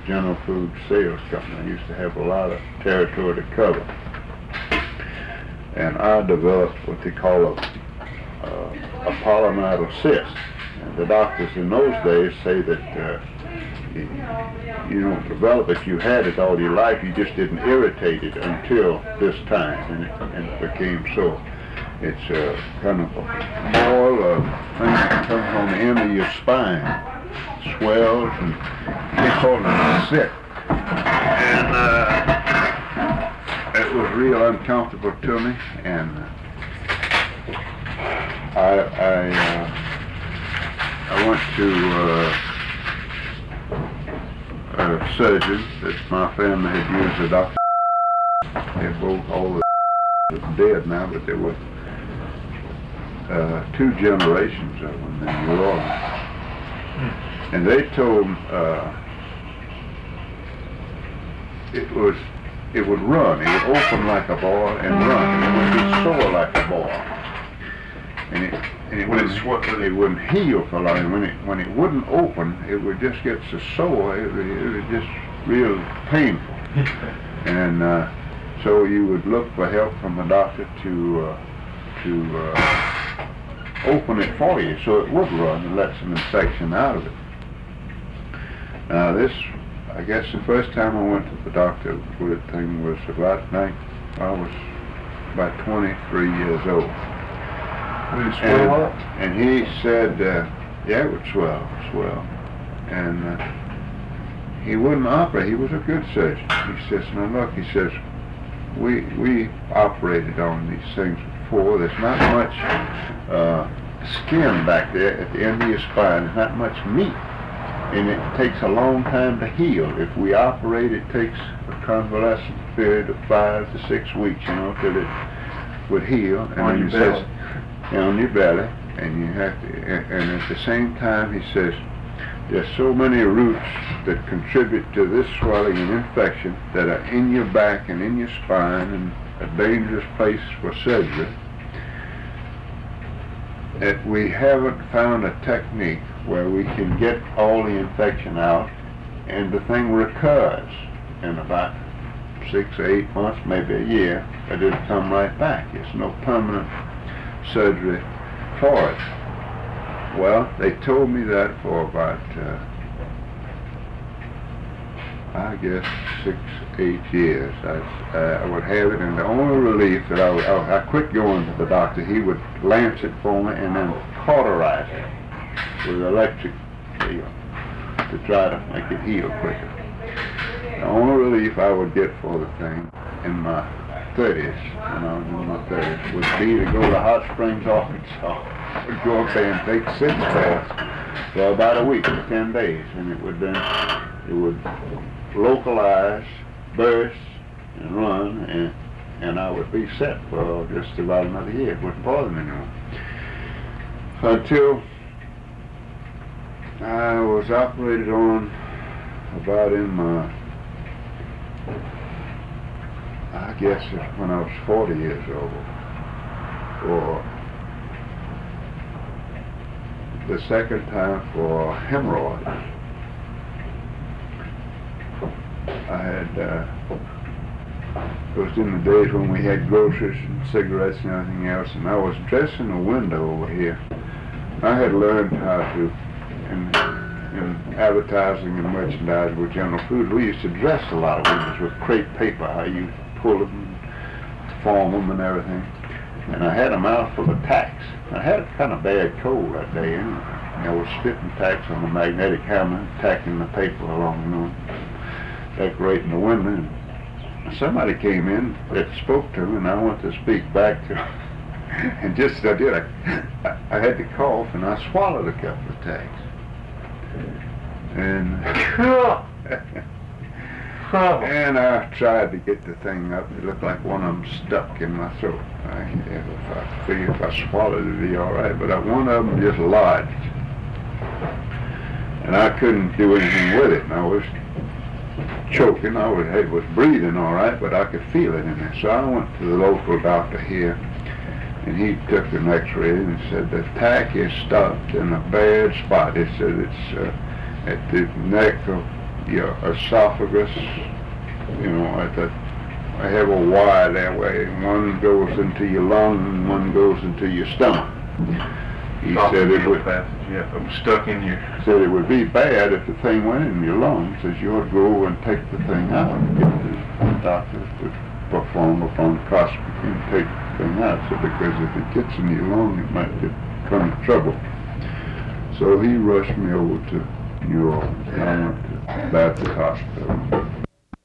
General Food Sales Company. I used to have a lot of territory to cover. And I developed what they call a polymyalgia cyst. And the doctors in those days say that you don't develop it. You had it all your life. You just didn't irritate it until this time, and it became so. It's kind of a ball of thing that comes on the end of your spine, swells and it's sick. And it was real uncomfortable to me, and I went to a surgeon that my family had used, a doctor. They're both all dead now, but there were 2 generations of them in New Orleans. And they told it would run. It would open like a ball and run. It would be sore like a ball. And it wouldn't heal for long. When it wouldn't open, it would just get so sore. It was just real painful. And so you would look for help from a doctor to open it for you so it would run and let some infection out of it. Now this, I guess the first time I went to the doctor with the thing was I was about 23 years old. Would it swell up? And he said, yeah, it would swell. And he wouldn't operate. He was a good surgeon. He says, now look, he says, we operated on these things before. There's not much skin back there at the end of your spine. There's not much meat. And it takes a long time to heal. If we operate, it takes a convalescent period of 5 to 6 weeks, till it would heal. And on your belly. On your belly. And you have to, and at the same time, he says, there's so many roots that contribute to this swelling and infection that are in your back and in your spine, and a dangerous place for surgery, that we haven't found a technique where we can get all the infection out and the thing recurs in about 6 or 8 months, maybe a year, but it'll come right back. It's no permanent surgery for it. Well, they told me that for about, I guess, 6, 8 years. I would have it, and the only relief that I quit going to the doctor. He would lance it for me and then cauterize it with electric eel to try to make it heal quicker. The only relief I would get for the thing in my 30s, when I was in my 30s, would be to go to Hot Springs, Arkansas. I would go up there and take 6 baths for about a week, 10 days, and it would localize, burst, and run, and I would be set for just about another year. It wouldn't bother me anymore. Until I was operated on about in my, I guess when I was 40 years old, or the second time for hemorrhoids. I had, it was in the days when we had groceries and cigarettes and everything else, and I was dressing a window over here. I had learned how to, in advertising and merchandising with General Foods, we used to dress a lot of windows with crepe paper, how you pull them, form them and everything. And I had a mouthful of tacks. I had a kind of bad cold that day, and I was spitting tacks on a magnetic hammer, tacking the paper along, decorating the window. And somebody came in that spoke to me, and I went to speak back to him. And just as I did, I had to cough, and I swallowed a couple of tacks. And and I tried to get the thing up. It looked like one of them stuck in my throat. I figured if I swallowed it, it'd be all right. But one of them just lodged, and I couldn't do anything with it. And I was choking. I was breathing all right, but I could feel it in there. So I went to the local doctor here, and he took an X-ray and said the tack is stuck in a bad spot. He said it's at the neck of your esophagus, I have a wire that way. One goes into your lung and one goes into your stomach. He said it would. Yeah, I'm stuck in your. Said it would be bad if the thing went in your lungs. Says you ought to go and take the thing out. Get the doctor to perform a bronchoscopy and take the thing out. So because if it gets in your lung, it might come to trouble. So he rushed me over to New Orleans. I went to Baptist Hospital.